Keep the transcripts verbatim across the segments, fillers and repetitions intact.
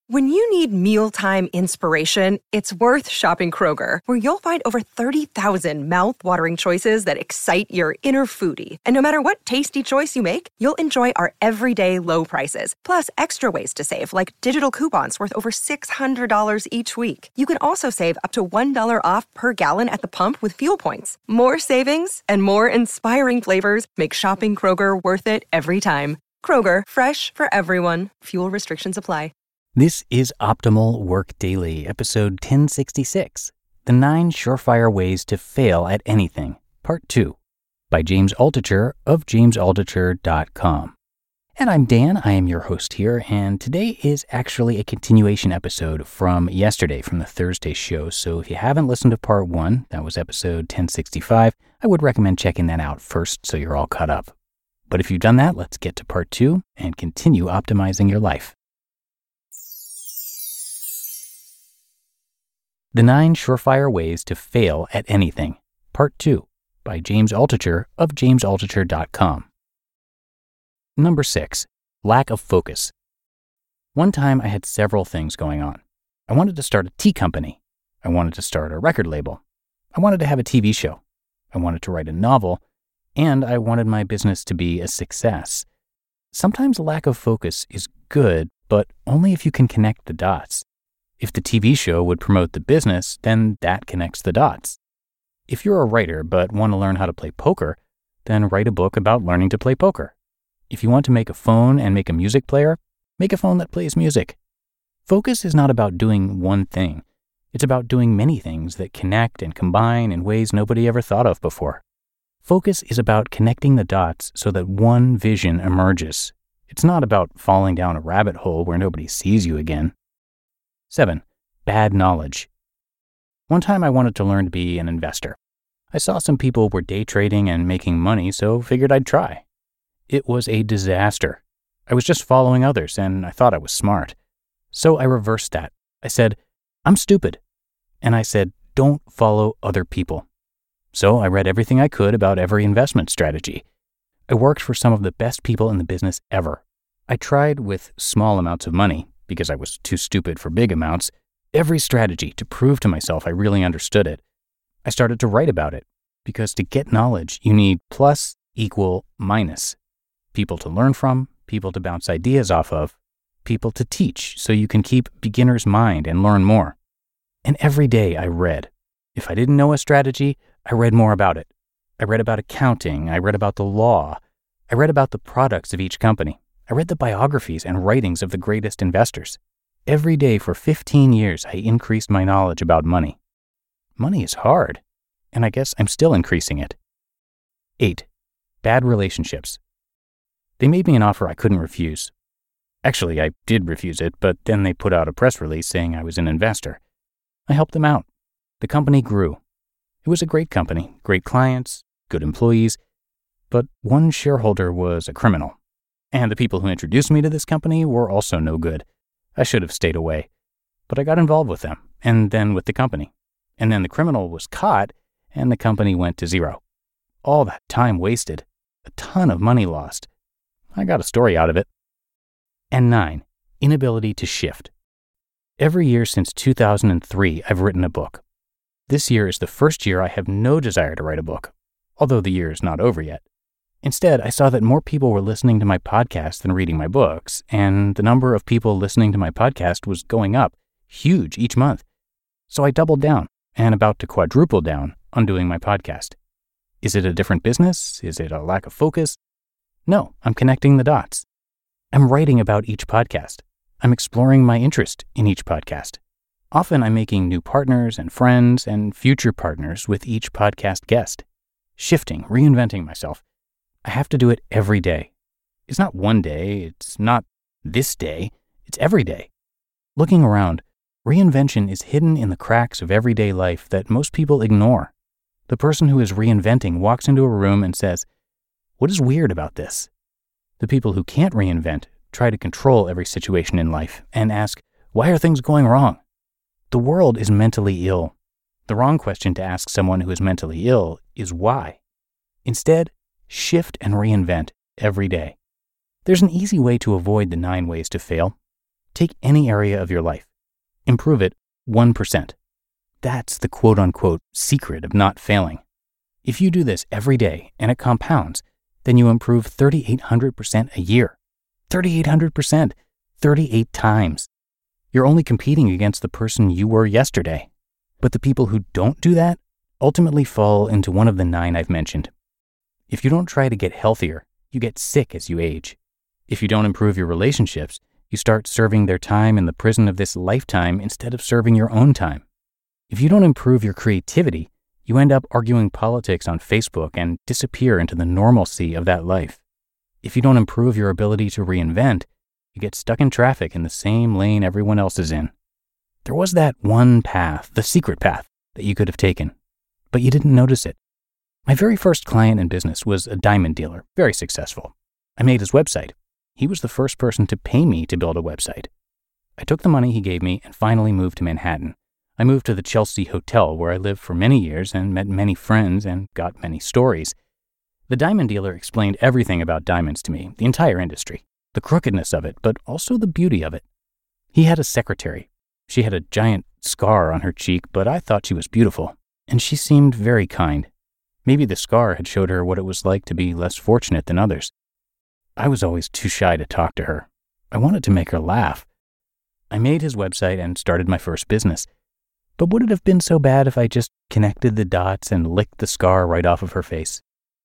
When you need mealtime inspiration, it's worth shopping Kroger, where you'll find over thirty thousand mouth-watering choices that excite your inner foodie. And no matter what tasty choice you make, you'll enjoy our everyday low prices, plus extra ways to save, like digital coupons worth over six hundred dollars each week. You can also save up to one dollar off per gallon at the pump with fuel points. More savings and more inspiring flavors make shopping Kroger worth it every time. Kroger, fresh for everyone. Fuel restrictions apply. This is Optimal Work Daily, episode ten sixty-six, The Nine Surefire Ways to Fail at Anything, Part two, by James Altucher of james altucher dot com. And I'm Dan, I am your host here, and today is actually a continuation episode from yesterday, from the Thursday show. So if you haven't listened to Part one, that was episode ten sixty-five, I would recommend checking that out first so you're all caught up. But if you've done that, let's get to Part two and continue optimizing your life. The Nine Surefire Ways to Fail at Anything, Part two, by James Altucher of james altucher dot com. Number six, lack of focus. One time I had several things going on. I wanted to start a tea company. I wanted to start a record label. I wanted to have a T V show. I wanted to write a novel. And I wanted my business to be a success. Sometimes lack of focus is good, but only if you can connect the dots. If the T V show would promote the business, then that connects the dots. If you're a writer but want to learn how to play poker, then write a book about learning to play poker. If you want to make a phone and make a music player, make a phone that plays music. Focus is not about doing one thing. It's about doing many things that connect and combine in ways nobody ever thought of before. Focus is about connecting the dots so that one vision emerges. It's not about falling down a rabbit hole where nobody sees you again. Seven, bad knowledge. One time I wanted to learn to be an investor. I saw some people were day trading and making money, so figured I'd try. It was a disaster. I was just following others, and I thought I was smart. So I reversed that. I said, I'm stupid. And I said, don't follow other people. So I read everything I could about every investment strategy. I worked for some of the best people in the business ever. I tried with small amounts of money, because I was too stupid for big amounts, every strategy to prove to myself I really understood it. I started to write about it, because to get knowledge, you need plus, equal, minus. People to learn from, people to bounce ideas off of, people to teach so you can keep beginner's mind and learn more. And every day I read. If I didn't know a strategy, I read more about it. I read about accounting, I read about the law, I read about the products of each company. I read the biographies and writings of the greatest investors. Every day for fifteen years, I increased my knowledge about money. Money is hard, and I guess I'm still increasing it. Eight, bad relationships. They made me an offer I couldn't refuse. Actually, I did refuse it, but then they put out a press release saying I was an investor. I helped them out. The company grew. It was a great company, great clients, good employees, but one shareholder was a criminal. And the people who introduced me to this company were also no good. I should have stayed away. But I got involved with them, and then with the company. And then the criminal was caught, and the company went to zero. All that time wasted. A ton of money lost. I got a story out of it. And nine, inability to shift. Every year since two thousand three, I've written a book. This year is the first year I have no desire to write a book, although the year is not over yet. Instead, I saw that more people were listening to my podcast than reading my books, and the number of people listening to my podcast was going up, huge each month. So I doubled down, and about to quadruple down, on doing my podcast. Is it a different business? Is it a lack of focus? No, I'm connecting the dots. I'm writing about each podcast. I'm exploring my interest in each podcast. Often I'm making new partners and friends and future partners with each podcast guest. Shifting, reinventing myself. I have to do it every day. It's not one day, it's not this day, it's every day. Looking around, reinvention is hidden in the cracks of everyday life that most people ignore. The person who is reinventing walks into a room and says, "What is weird about this?" The people who can't reinvent try to control every situation in life and ask, "Why are things going wrong?" The world is mentally ill. The wrong question to ask someone who is mentally ill is why. Instead, shift and reinvent every day. There's an easy way to avoid the nine ways to fail. Take any area of your life. Improve it one percent. That's the quote-unquote secret of not failing. If you do this every day and it compounds, then you improve thirty-eight hundred percent a year. thirty-eight hundred percent, thirty-eight times. You're only competing against the person you were yesterday. But the people who don't do that ultimately fall into one of the nine I've mentioned. If you don't try to get healthier, you get sick as you age. If you don't improve your relationships, you start serving their time in the prison of this lifetime instead of serving your own time. If you don't improve your creativity, you end up arguing politics on Facebook and disappear into the normalcy of that life. If you don't improve your ability to reinvent, you get stuck in traffic in the same lane everyone else is in. There was that one path, the secret path, that you could have taken, but you didn't notice it. My very first client in business was a diamond dealer, very successful. I made his website. He was the first person to pay me to build a website. I took the money he gave me and finally moved to Manhattan. I moved to the Chelsea Hotel, where I lived for many years and met many friends and got many stories. The diamond dealer explained everything about diamonds to me, the entire industry, the crookedness of it, but also the beauty of it. He had a secretary. She had a giant scar on her cheek, but I thought she was beautiful, and she seemed very kind. Maybe the scar had showed her what it was like to be less fortunate than others. I was always too shy to talk to her. I wanted to make her laugh. I made his website and started my first business. But would it have been so bad if I just connected the dots and licked the scar right off of her face?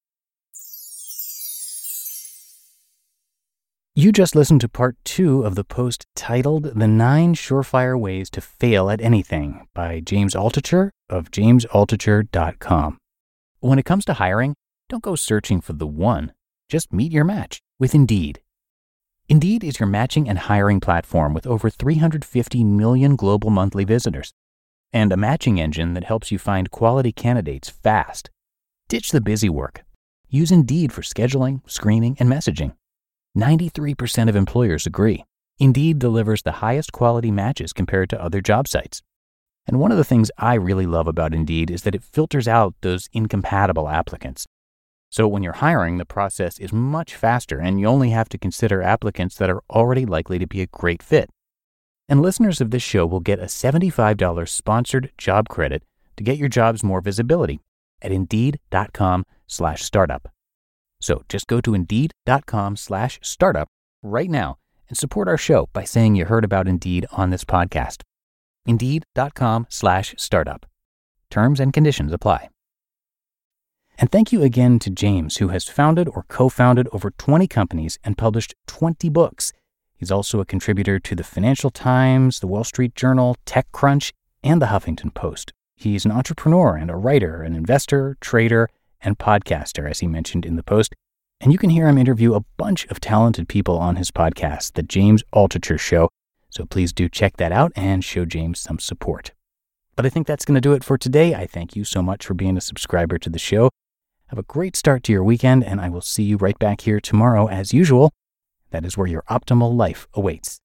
You just listened to part two of the post titled The Nine Surefire Ways to Fail at Anything by James Altucher of james altucher dot com. When it comes to hiring, don't go searching for the one. Just meet your match with Indeed. Indeed is your matching and hiring platform with over three hundred fifty million global monthly visitors, and a matching engine that helps you find quality candidates fast. Ditch the busy work. Use Indeed for scheduling, screening, and messaging. ninety-three percent of employers agree. Indeed delivers the highest quality matches compared to other job sites. And one of the things I really love about Indeed is that it filters out those incompatible applicants. So when you're hiring, the process is much faster and you only have to consider applicants that are already likely to be a great fit. And listeners of this show will get a seventy-five dollars sponsored job credit to get your jobs more visibility at Indeed.com slash startup. So just go to Indeed.com slash startup right now and support our show by saying you heard about Indeed on this podcast. Indeed.com slash startup. Terms and conditions apply. And thank you again to James, who has founded or co-founded over twenty companies and published twenty books. He's also a contributor to the Financial Times, the Wall Street Journal, TechCrunch, and the Huffington Post. He's an entrepreneur and a writer, an investor, trader, and podcaster, as he mentioned in the post. And you can hear him interview a bunch of talented people on his podcast, The James Altucher Show. So please do check that out and show James some support. But I think that's going to do it for today. I thank you so much for being a subscriber to the show. Have a great start to your weekend, and I will see you right back here tomorrow as usual. That is where your optimal life awaits.